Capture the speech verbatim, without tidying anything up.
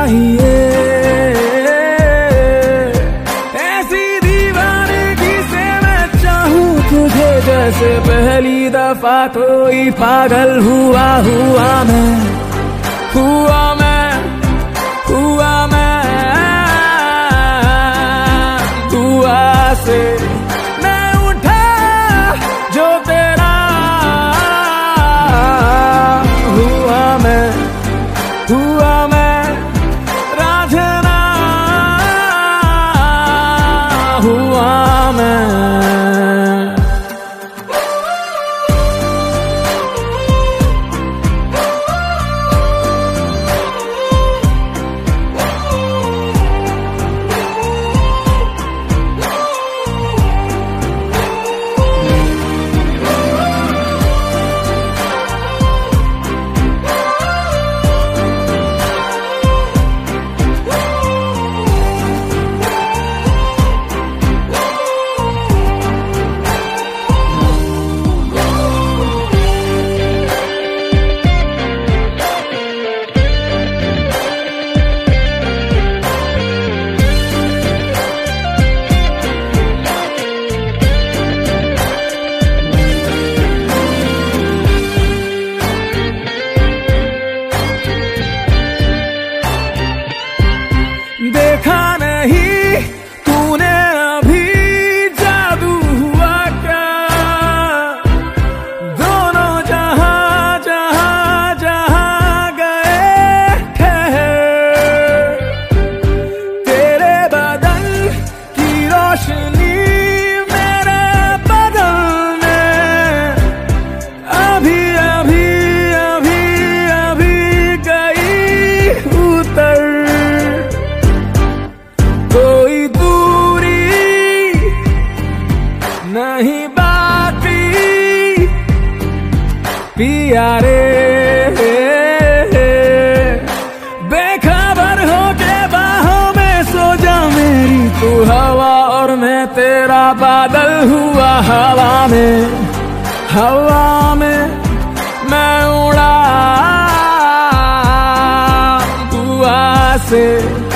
चाहिए। ऐसी दीवानगी से मैं चाहूं तुझे जैसे पहली दफा कोई पागल हुआ हुआ मैं हुआ मैं हुआ मैं दुआ से मैं उठा जो तेरा हुआ मैं हुआ मैं रांझना हुआ मैं। देखा नहीं तूने अभी जादू हुआ क्या, दोनों जहां जहां जहां गए ठहर। तेरे बदन की रोशनी मेरे बदन में अभी अभी अभी अभी गई उतर। कोई दूरी नहीं बाकी पिया रे, बेखबर हो के बाहों में सो जा मेरी तू हवा और मैं तेरा बादल हुआ हवा में हवा में मैं उड़ा दुआ से।